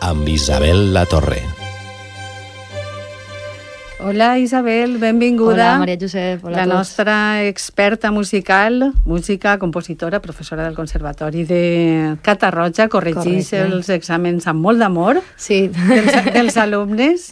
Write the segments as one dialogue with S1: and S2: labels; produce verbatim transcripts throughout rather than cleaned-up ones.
S1: amb Isabel Latorre.
S2: Hola Isabel, benvinguda.
S3: Hola Maria Josep, hola
S2: la
S3: a tots.
S2: nostra experta musical, música, compositora, professora del Conservatori de Catarroja, corregeix
S3: Correcte.
S2: els exàmens amb molt d'amor
S3: Sí.
S2: dels, dels alumnes.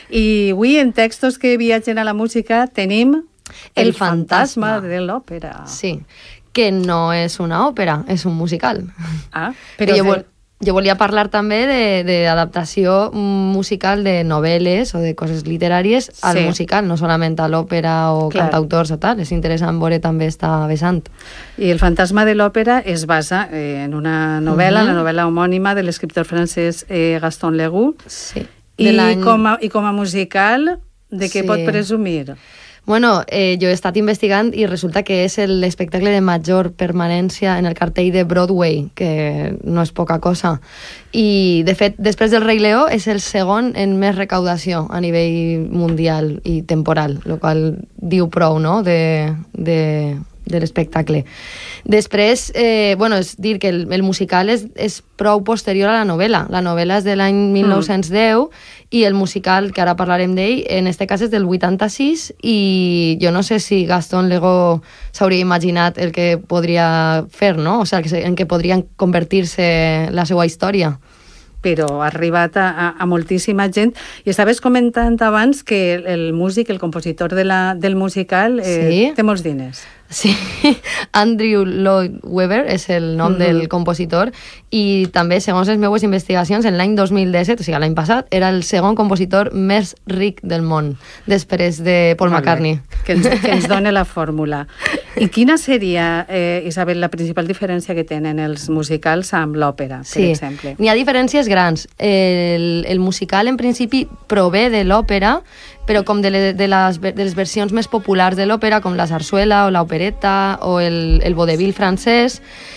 S2: I avui en Textos que viatgen a la música tenim El,
S3: El
S2: fantasma,
S3: fantasma.
S2: de l'òpera.
S3: Sí, que no és una òpera, és un musical.
S2: Ah,
S3: Però
S2: però
S3: jo,
S2: de-
S3: vol, jo volia parlar també de- d'adaptació musical de novel·les o de coses literàries al
S2: Sí.
S3: musical, no solament a l'òpera o
S2: Clar.
S3: cantautors o tal. És interessant veure també esta vessant.
S2: I El fantasma de l'òpera es basa eh, en una novel·la,
S3: Mhm.
S2: la novel·la homònima de l'escriptor francès eh, Gaston Leroux.
S3: Sí.
S2: I
S3: l'any-
S2: com, a, I com a musical, de què
S3: Sí.
S2: pot presumir?
S3: Bueno, eh, jo he estat investigant i resulta que és l'espectacle de major permanència en el cartell de Broadway, que no és poca cosa. I, de fet, després del Rei Leó és el segon en més recaudació a nivell mundial i temporal, el qual diu prou, no?, de, de, de l'espectacle. Després, eh, bueno, és dir que el, el musical és, és prou posterior a la novel·la. La novel·la és de l'any mil nou-cents deu i el musical, que ara parlarem d'ell, en este cas és del vuitanta-sis, i jo no sé si Gaston Leroux s'hauria imaginat el que podria fer, no? O sigui, en què podrien convertir-se la seva història.
S2: Però ha arribat a, a, a moltíssima gent. I estaves comentant abans que el, el músic, el compositor de la, del musical, eh,
S3: Sí.
S2: té molts diners.
S3: Sí, Andrew Lloyd Webber és el nom
S2: Mhm.
S3: del compositor i també, segons les meves investigacions, en l'any dos mil disset, o sigui, l'any passat, era el segon compositor més ric del món, després de Paul
S2: Molt bé.
S3: McCartney.
S2: Que ens, que ens doni la fórmula. I quina seria, eh, Isabel, la principal diferència que tenen els musicals amb l'òpera, per
S3: Sí,
S2: exemple?
S3: n'hi ha diferències grans. El, el musical, en principi, prové de l'òpera, però com de, le, de, les, de les versions més populars de l'òpera, com la sarsuela o l'opereta o el, el vodevil francès,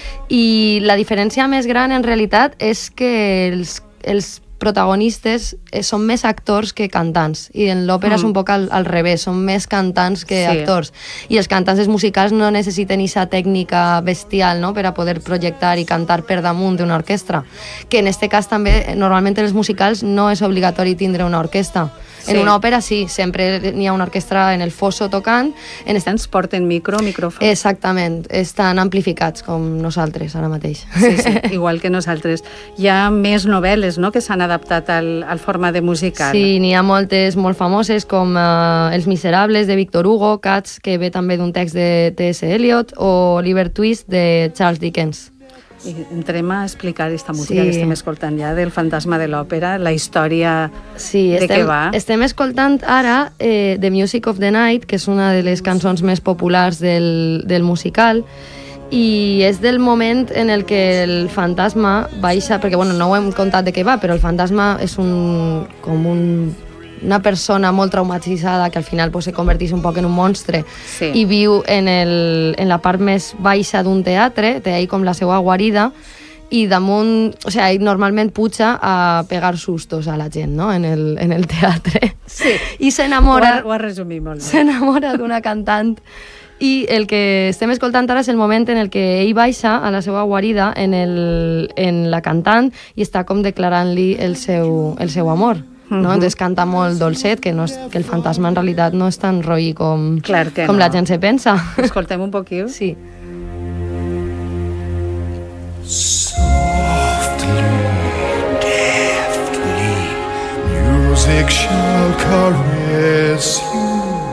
S3: i la diferència més gran, en realitat, és que els, els protagonistes eh, són més actors que cantants, i en l'òpera
S2: Mm.
S3: és un poc al, al revés, són més cantants que
S2: Sí.
S3: actors, i els cantants dels musicals no necessiten aquesta tècnica bestial, no?, per a poder projectar i cantar per damunt d'una orquestra, que en este cas també, normalment en els musicals no és obligatori tindre una orquestra.
S2: Sí.
S3: En una òpera sí, sempre n'hi ha una orquestra en el fosso tocant. En este...
S2: Ens porten micro, micròfon?
S3: Exactament, estan amplificats com nosaltres ara mateix.
S2: Sí, sí, igual que nosaltres. Hi ha més novel·les, no?, que s'han adaptat al, al format de musical.
S3: Sí, n'hi ha moltes molt famoses, com uh, Els Miserables, de Victor Hugo, Cats, que ve també d'un text de T S Eliot, o Oliver Twist, de Charles Dickens.
S2: I entrem a explicar aquesta música
S3: Sí.
S2: que estem escoltant ja, del fantasma de l'òpera, la història
S3: Sí,
S2: de
S3: estem,
S2: què va.
S3: estem escoltant ara eh, The Music of the Night, que és una de les cançons més populars del, del musical, i és del moment en el que el fantasma baixa, perquè bueno, no ho hem contat de què va, però el fantasma és un, com un, una persona molt traumatitzada que al final pues, se converteix un poc en un monstre,
S2: Sí.
S3: i viu en, el, en la part més baixa d'un teatre, té ahí com la seva guarida, i damunt, o sigui, normalment puja a pegar sustos a la gent, no?, en el, en el teatre.
S2: Sí.
S3: I
S2: Ho
S3: s'enamora...
S2: ha, ho ha resumit molt bé.
S3: s'enamora d'una cantant, i el que estem escoltant ara és el moment en el que ell baixa a la seva guarida en, el, en la cantant i està com declarant-li el seu, el seu amor. No?
S2: Mhm.
S3: Entonces canta molt dolcet, que, no és, que el fantasma en realitat no és tan roí com,
S2: Clar que
S3: com
S2: no.
S3: la gent se pensa.
S2: Escoltem un poquil.
S3: Sí.
S4: Softly, deftly, music shall caress you.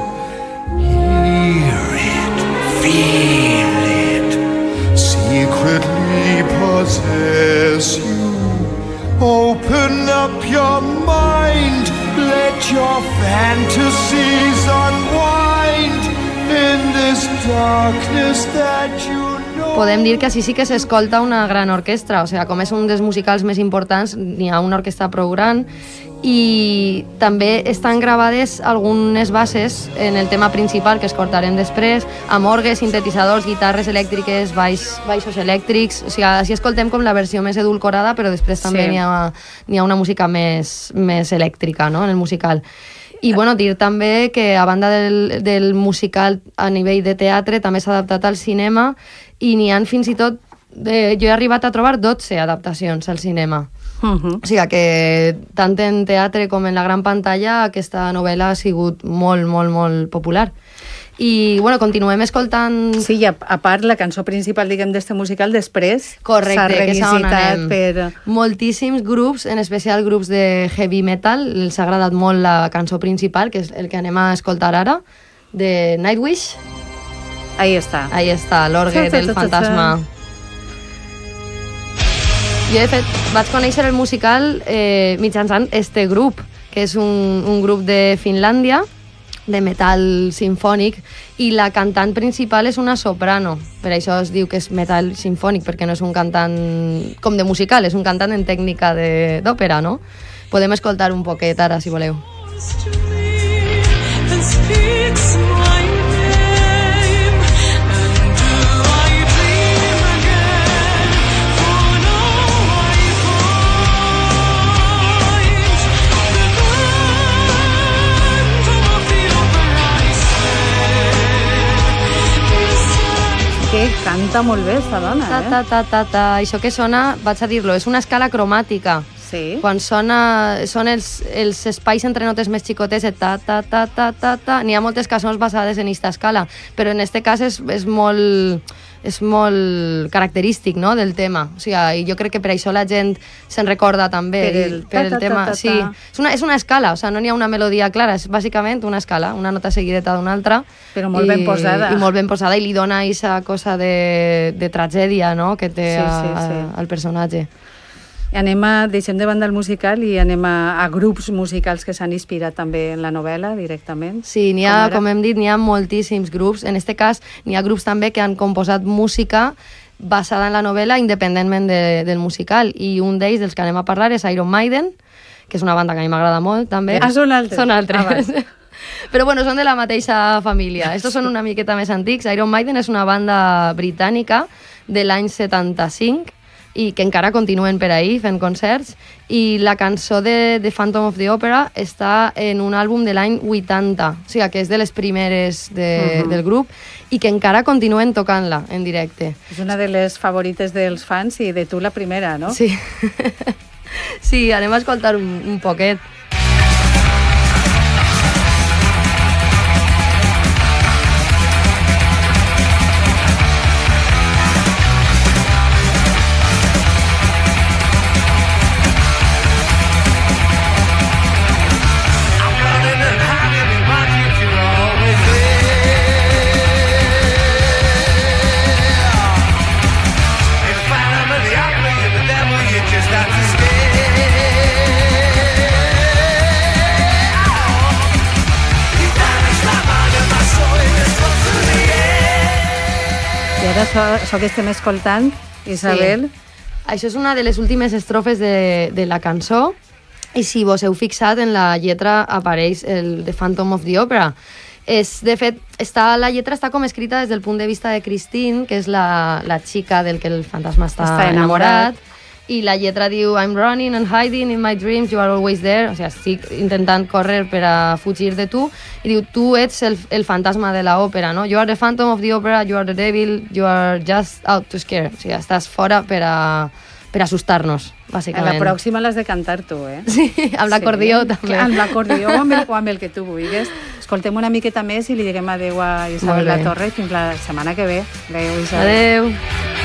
S4: Hear it, feel it, secretly possess you. Open up your mind, let your fantasies unwind in this darkness that you know.
S3: Podem dir que així sí que s'escolta una gran orquestra, o sigui, com és un dels musicals més importants, n'hi ha una orquestra prou gran, i també estan gravades algunes bases en el tema principal que escoltarem després, amb orgues, sintetitzadors, guitarres elèctriques, baix, baixos elèctrics, o sigui, així escoltem com la versió més edulcorada, però després també
S2: Sí.
S3: n'hi ha, n'hi ha una música més, més elèctrica, no?, en el musical. I bueno, dir també que a banda del, del musical a nivell de teatre també s'ha adaptat al cinema, i n'hi han fins i tot, eh, jo he arribat a trobar dotze adaptacions al cinema.
S2: Uh-huh.
S3: O sigui que tant en teatre com en la gran pantalla aquesta novel·la ha sigut molt, molt, molt popular. I, bueno, continuem escoltant...
S2: Sí, i a, a part, la cançó principal, diguem, d'este musical, després s'ha
S3: revisitat
S2: per...
S3: moltíssims grups, en especial grups de heavy metal. Els ha agradat molt la cançó principal, que és el que anem a escoltar ara, de Nightwish.
S2: Ahí està.
S3: Ahí està, l'orgue del fantasma. Jo, de fet, vaig conèixer el musical eh, mitjançant este grup, que és un, un grup de Finlàndia, de metal sinfònic, i la cantant principal és una soprano. Per això es diu que és metal sinfònic, perquè no és un cantant com de musical, és un cantant en tècnica d'òpera, no? Podem escoltar un poquet ara, si voleu.
S2: Que canta molt bé, esta dona,
S3: ta,
S2: eh?
S3: Ta, ta, ta, ta. Això que sona, vaig a dir-lo, és una escala cromàtica.
S2: Sí.
S3: Quan sona, són els, els espais entre notes més xicotes, ta, ta, ta, ta, ta, ta. N'hi ha moltes cançons basades en aquesta escala, però en este cas és, és molt... és molt característic, no?, del tema. O sigui, jo crec que per això la gent se'n recorda també
S2: per el,
S3: per el
S2: ta, ta,
S3: tema.
S2: Ta, ta, ta.
S3: Sí, és una, és una escala, o sigui, no n'hi ha una melodia clara, és bàsicament una escala, una nota seguideta d'una altra.
S2: Però molt
S3: i,
S2: ben posada.
S3: I molt ben posada, i li dona aquesta cosa de, de tragèdia, no?, que té
S2: sí, sí,
S3: a,
S2: sí.
S3: a, al personatge.
S2: I anem a, deixem de banda el musical i anem a, a grups musicals que s'han inspirat també en la novel·la directament.
S3: Sí, n'hi ha, com, com hem dit, n'hi ha moltíssims grups. En este cas, n'hi ha grups també que han composat música basada en la novel·la independentment de, del musical. I un d'ells, dels que anem a parlar, és Iron Maiden, que és una banda que a mi m'agrada molt, també.
S2: Ah, són altres?
S3: Són altres.
S2: Ah,
S3: però bueno, són de la mateixa família. Estos són una miqueta més antics. Iron Maiden és una banda britànica de l'any setanta-cinc, i que encara continuen per ahí fent concerts, i la cançó de, de Phantom of the Opera està en un àlbum de l'any vuitanta, o sigui que és de les primeres de, uh-huh. del grup, i que encara continuen tocant-la en directe.
S2: És una de les favorites dels fans i de tu la primera, no?
S3: Sí, sí, anem a escoltar un, un poquet.
S2: Això, això que estem escoltant, Isabel...
S3: Sí. Això és una de les últimes estrofes de, de la cançó, i si vos heu fixat, en la lletra apareix el The Phantom of the Opera. És, de fet, està, la lletra està com escrita des del punt de vista de Christine, que és la, la xica del que el fantasma està,
S2: està enamorat,
S3: enamorat, i la lletra diu I'm running and hiding in my dreams, you are always there. O sigui, estic intentant córrer per a fugir de tu, i diu, tu ets el, el fantasma de l'òpera, no? You are the Phantom of the Opera, you are the devil, you are just out to scare. O sigui, estàs fora per a, per assustar-nos, bàsicament.
S2: A la pròxima l'has de cantar tu, eh?
S3: Sí, amb l'acordió
S2: sí,
S3: també.
S2: Amb l'acordió o, o amb el que tu vulguis. Escoltem una miqueta més i li diguem adeu a Isabel La Torre. Fins la setmana que ve. Adeu, Isabel.
S3: Adeu.